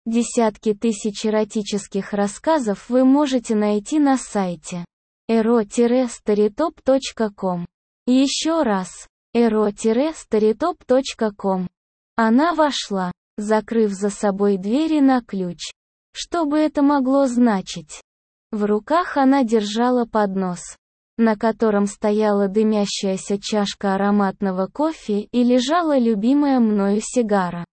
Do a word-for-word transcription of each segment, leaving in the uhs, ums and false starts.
Десятки тысяч эротических рассказов вы можете найти на сайте эро старитоп точка ком. Еще раз, эро старитоп точка ком. Она вошла, закрыв за собой двери на ключ. Что бы это могло значить? В руках она держала поднос, на котором стояла дымящаяся чашка ароматного кофе и лежала любимая мною сигара.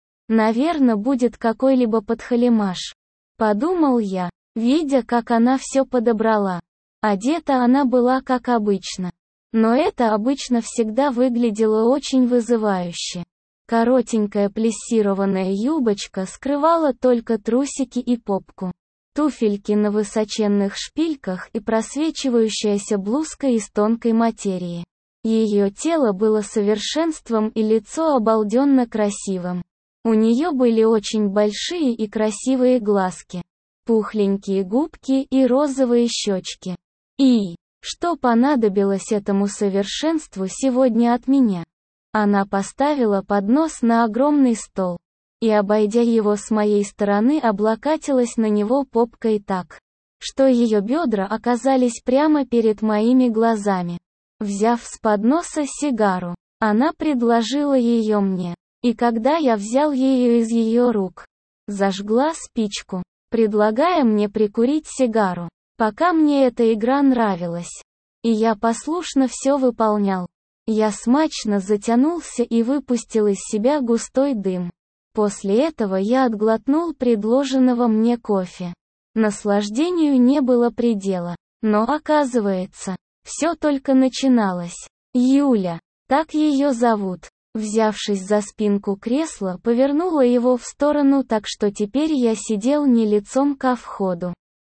Наверно, будет какой-либо подхалимаш, подумал я, видя, как она все подобрала. Одета она была как обычно. Но это обычно всегда выглядело очень вызывающе. Коротенькая плессированная юбочка скрывала только трусики и попку. Туфельки на высоченных шпильках и просвечивающаяся блузка из тонкой материи. Ее тело было совершенством и лицо обалденно красивым. У нее были очень большие и красивые глазки, пухленькие губки и розовые щечки. И, что понадобилось этому совершенству сегодня от меня? Она поставила поднос на огромный стол и, обойдя его с моей стороны, облокотилась на него попкой так, что ее бедра оказались прямо перед моими глазами. Взяв с подноса сигару, она предложила ее мне. И когда я взял ее из ее рук, зажгла спичку, предлагая мне прикурить сигару, пока мне эта игра нравилась. И я послушно все выполнял. Я смачно затянулся и выпустил из себя густой дым. После этого я отглотнул предложенного мне кофе. Наслаждению не было предела. Но оказывается, все только начиналось. Юля, так ее зовут. Взявшись за спинку кресла, повернула его в сторону так, что теперь я сидел не лицом ко входу,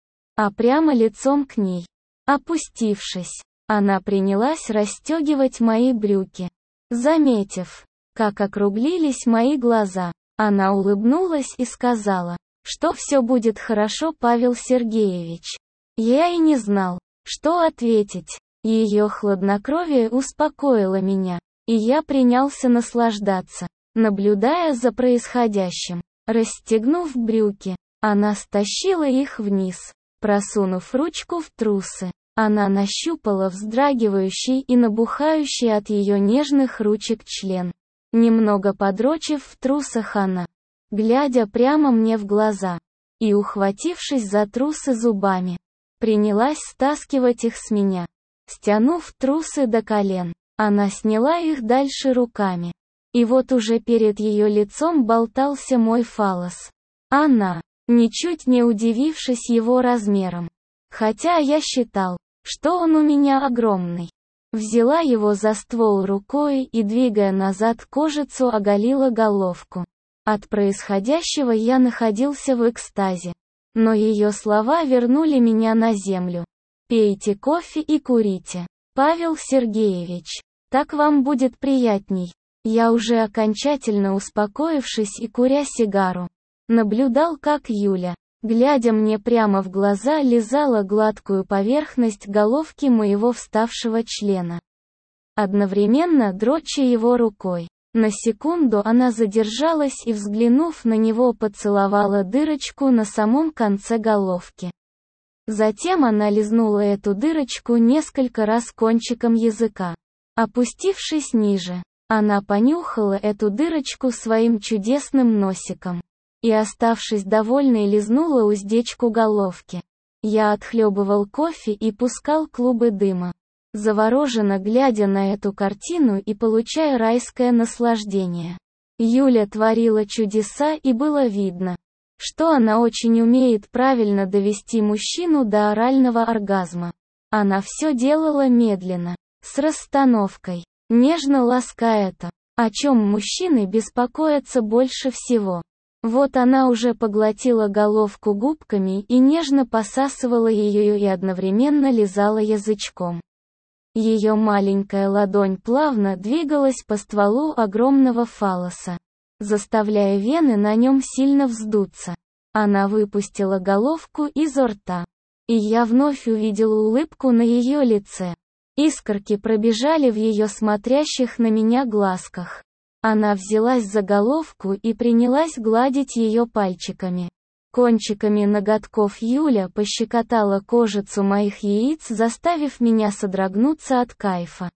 а прямо лицом к ней. Опустившись, она принялась расстегивать мои брюки. Заметив, как округлились мои глаза, она улыбнулась и сказала, что все будет хорошо, Павел Сергеевич. Я и не знал, что ответить. Ее хладнокровие успокоило меня. И я принялся наслаждаться, наблюдая за происходящим. Расстегнув брюки, она стащила их вниз. Просунув ручку в трусы, она нащупала вздрагивающий и набухающий от ее нежных ручек член. Немного подрочив в трусах, она, глядя прямо мне в глаза и ухватившись за трусы зубами, принялась стаскивать их с меня. Стянув трусы до колен, она сняла их дальше руками. И вот уже перед ее лицом болтался мой фаллос. Она, ничуть не удивившись его размером, хотя я считал, что он у меня огромный, взяла его за ствол рукой и, двигая назад кожицу, оголила головку. От происходящего я находился в экстазе. Но ее слова вернули меня на землю. «Пейте кофе и курите, Павел Сергеевич. Так вам будет приятней». Я уже окончательно успокоившись и куря сигару, наблюдал, как Юля, глядя мне прямо в глаза, лизала гладкую поверхность головки моего вставшего члена, одновременно дроча его рукой. На секунду она задержалась и, взглянув на него, поцеловала дырочку на самом конце головки. Затем она лизнула эту дырочку несколько раз кончиком языка. Опустившись ниже, она понюхала эту дырочку своим чудесным носиком и, оставшись довольной, лизнула уздечку головки. Я отхлебывал кофе и пускал клубы дыма, завороженно глядя на эту картину и получая райское наслаждение. Юля творила чудеса, и было видно, что она очень умеет правильно довести мужчину до орального оргазма. Она все делала медленно, с расстановкой, нежно лаская то, о чем мужчины беспокоятся больше всего. Вот она уже поглотила головку губками и нежно посасывала ее и одновременно лизала язычком. Ее маленькая ладонь плавно двигалась по стволу огромного фаллоса, заставляя вены на нем сильно вздуться. Она выпустила головку изо рта, и я вновь увидел улыбку на ее лице. Искорки пробежали в ее смотрящих на меня глазках. Она взялась за головку и принялась гладить ее пальчиками. Кончиками ноготков Юля пощекотала кожицу моих яиц, заставив меня содрогнуться от кайфа.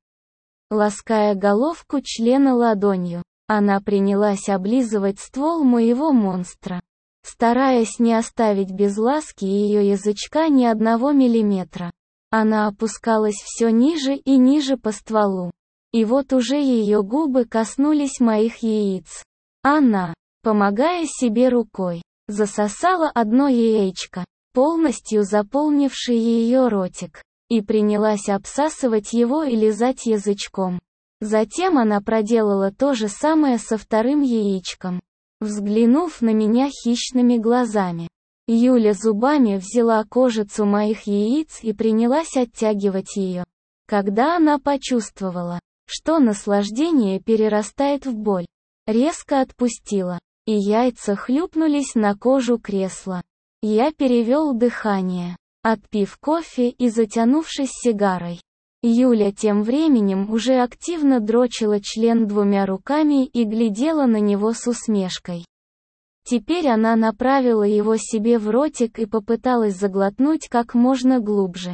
Лаская головку члена ладонью, она принялась облизывать ствол моего монстра, стараясь не оставить без ласки ее язычка ни одного миллиметра. Она опускалась все ниже и ниже по стволу. И вот уже ее губы коснулись моих яиц. Она, помогая себе рукой, засосала одно яичко, полностью заполнившее ее ротик, и принялась обсасывать его и лизать язычком. Затем она проделала то же самое со вторым яичком. Взглянув на меня хищными глазами, Юля зубами взяла кожицу моих яиц и принялась оттягивать ее. Когда она почувствовала, что наслаждение перерастает в боль, резко отпустила, и яйца хлюпнулись на кожу кресла. Я перевел дыхание, отпив кофе и затянувшись сигарой. Юля тем временем уже активно дрочила член двумя руками и глядела на него с усмешкой. Теперь она направила его себе в ротик и попыталась заглотнуть как можно глубже.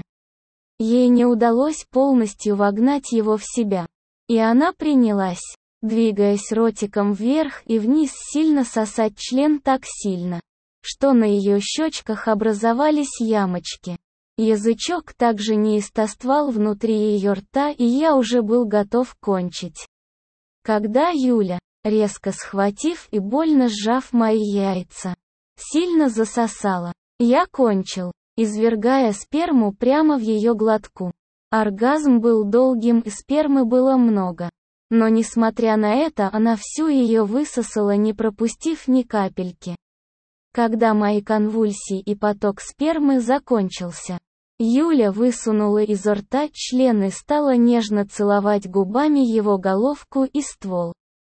Ей не удалось полностью вогнать его в себя. И она принялась, двигаясь ротиком вверх и вниз, сильно сосать член так сильно, что на ее щечках образовались ямочки. Язычок также неистоствовал внутри ее рта, и я уже был готов кончить. Когда Юля, резко схватив и больно сжав мои яйца, сильно засосала, я кончил, извергая сперму прямо в ее глотку. Оргазм был долгим и спермы было много. Но несмотря на это, она всю ее высосала, не пропустив ни капельки. Когда мои конвульсии и поток спермы закончился, Юля высунула изо рта член и стала нежно целовать губами его головку и ствол.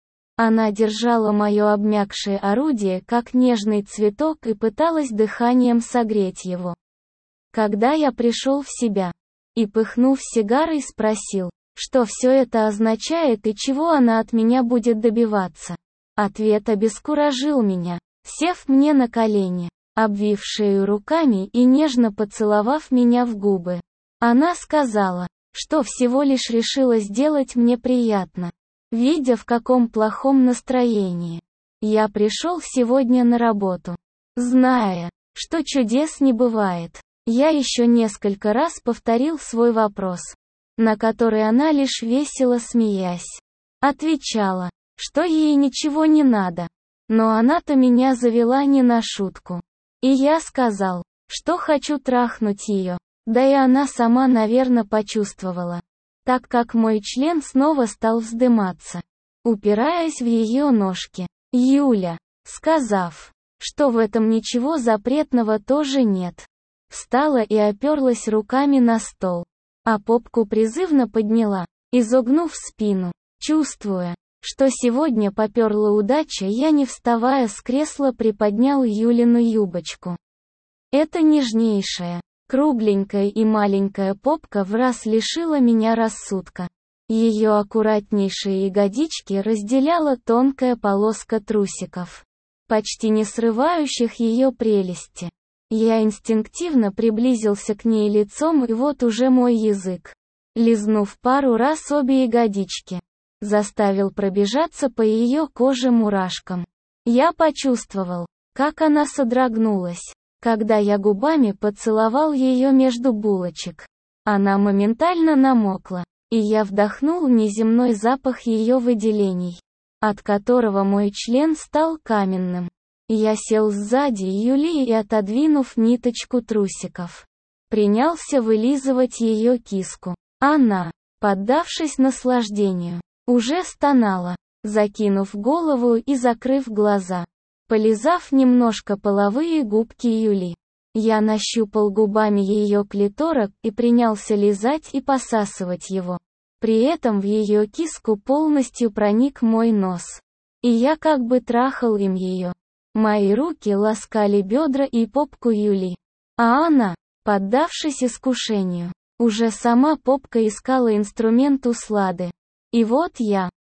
Она держала мое обмякшее орудие как нежный цветок и пыталась дыханием согреть его. Когда я пришел в себя и, пыхнув сигарой, спросил, что все это означает и чего она от меня будет добиваться, ответ обескуражил меня. Сев мне на колени, обвив шею руками и нежно поцеловав меня в губы, она сказала, что всего лишь решила сделать мне приятно, видя, в каком плохом настроении я пришел сегодня на работу, зная, что чудес не бывает. Я еще несколько раз повторил свой вопрос, на который она лишь весело смеясь отвечала, что ей ничего не надо. Но она-то меня завела не на шутку. И я сказал, что хочу трахнуть ее, да и она сама, наверное, почувствовала, так как мой член снова стал вздыматься, упираясь в ее ножки. Юля, сказав, что в этом ничего запретного тоже нет, встала и оперлась руками на стол, а попку призывно подняла, изогнув спину, чувствуя, что сегодня поперла удача, я, не вставая с кресла, приподнял Юлину юбочку. Эта нежнейшая, кругленькая и маленькая попка враз лишила меня рассудка. Ее аккуратнейшие ягодички разделяла тонкая полоска трусиков, почти не срывающих ее прелести. Я инстинктивно приблизился к ней лицом, и вот уже мой язык, лизнув пару раз обе ягодички, заставил пробежаться по ее коже мурашкам. Я почувствовал, как она содрогнулась, когда я губами поцеловал ее между булочек. Она моментально намокла, и я вдохнул неземной запах ее выделений, от которого мой член стал каменным. Я сел сзади Юли и, отодвинув ниточку трусиков, принялся вылизывать ее киску. Она, поддавшись наслаждению, уже стонала, закинув голову и закрыв глаза. Полизав немножко половые губки Юли, я нащупал губами ее клиторок и принялся лизать и посасывать его. При этом в ее киску полностью проник мой нос, и я как бы трахал им ее. Мои руки ласкали бедра и попку Юли, а она, поддавшись искушению, уже сама попка искала инструмент услады. И вот я,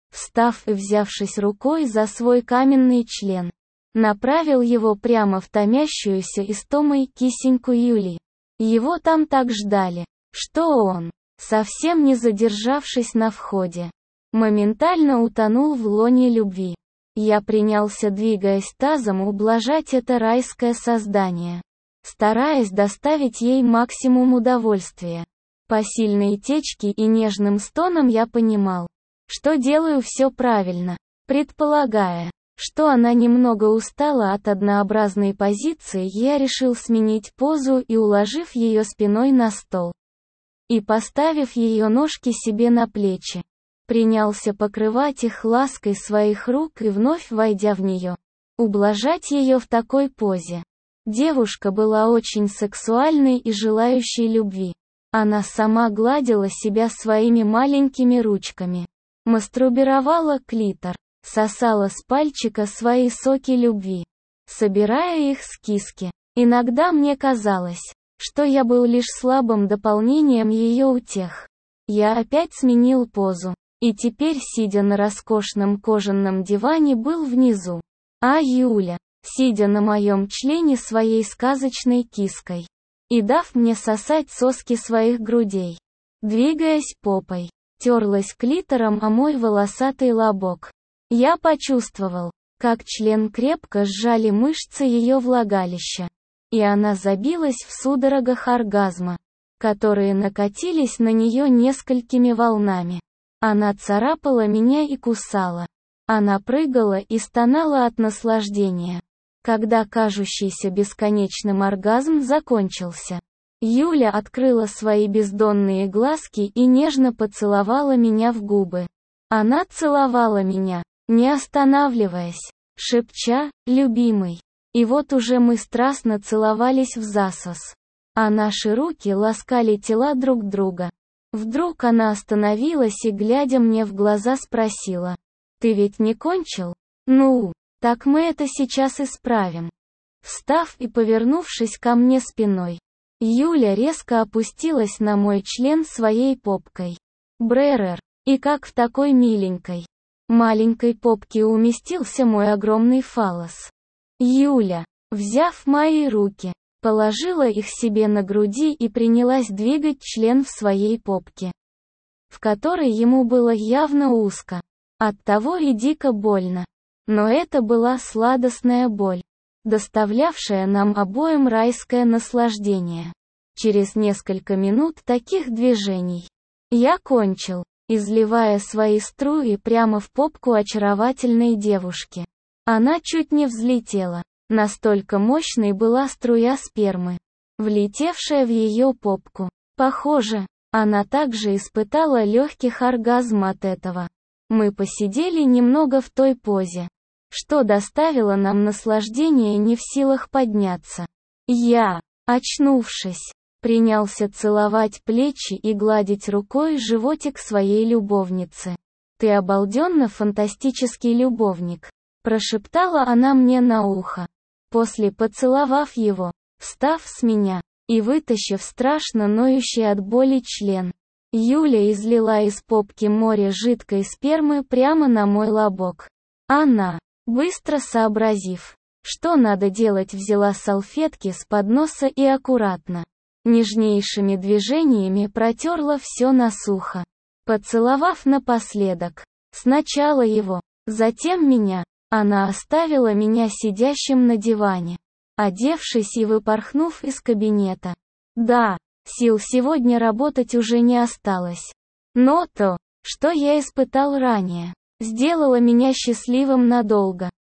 Встав и взявшись рукой за свой каменный член, направил его прямо в томящуюся истомой кисеньку Юли. Его там так ждали, что он, совсем не задержавшись на входе, моментально утонул в лоне любви. Я принялся, двигаясь тазом, ублажать это райское создание, стараясь доставить ей максимум удовольствия. По сильной течке и нежным стонам я понимал, что делаю все правильно, предполагая, что она немного устала от однообразной позиции, я решил сменить позу и, уложив ее спиной на стол и поставив ее ножки себе на плечи, принялся покрывать их лаской своих рук и, вновь войдя в нее, ублажать ее в такой позе. Девушка была очень сексуальной и желающей любви. Она сама гладила себя своими маленькими ручками, мастурбировала клитор, сосала с пальчика свои соки любви, собирая их с киски. Иногда мне казалось, что я был лишь слабым дополнением ее утех. Я опять сменил позу, и теперь, сидя на роскошном кожаном диване, был внизу. А Юля, сидя на моем члене своей сказочной киской и дав мне сосать соски своих грудей, двигаясь попой, терлась клитором о мой волосатый лобок. Я почувствовал, как член крепко сжали мышцы ее влагалища, и она забилась в судорогах оргазма, которые накатились на нее несколькими волнами. Она царапала меня и кусала. Она прыгала и стонала от наслаждения. Когда кажущийся бесконечным оргазм закончился, Юля открыла свои бездонные глазки и нежно поцеловала меня в губы. Она целовала меня, не останавливаясь, шепча «любимый». И вот уже мы страстно целовались в засос, а наши руки ласкали тела друг друга. Вдруг она остановилась и, глядя мне в глаза, спросила: «Ты ведь не кончил? Ну, так мы это сейчас исправим». Встав и повернувшись ко мне спиной, Юля резко опустилась на мой член своей попкой. Бререр, и как в такой миленькой, маленькой попке уместился мой огромный фаллос. Юля, взяв мои руки, положила их себе на груди и принялась двигать член в своей попке, в которой ему было явно узко, оттого и дико больно. Но это была сладостная боль, доставлявшая нам обоим райское наслаждение. Через несколько минут таких движений я кончил, изливая свои струи прямо в попку очаровательной девушки. Она чуть не взлетела, настолько мощной была струя спермы, влетевшая в ее попку. Похоже, она также испытала легких оргазм от этого. Мы посидели немного в той позе, что доставило нам наслаждение, не в силах подняться. Я, очнувшись, принялся целовать плечи и гладить рукой животик своей любовницы. «Ты обалденно фантастический любовник», — прошептала она мне на ухо. После, поцеловав его, встав с меня и вытащив страшно ноющий от боли член, Юля излила из попки море жидкой спермы прямо на мой лобок. Она, быстро сообразив, что надо делать, взяла салфетки с подноса и аккуратно, нежнейшими движениями протерла все насухо, поцеловав напоследок, сначала его, затем меня. Она оставила меня сидящим на диване, одевшись и выпорхнув из кабинета. Да, сил сегодня работать уже не осталось. Но то, что я испытал ранее, сделало меня счастливым надолго.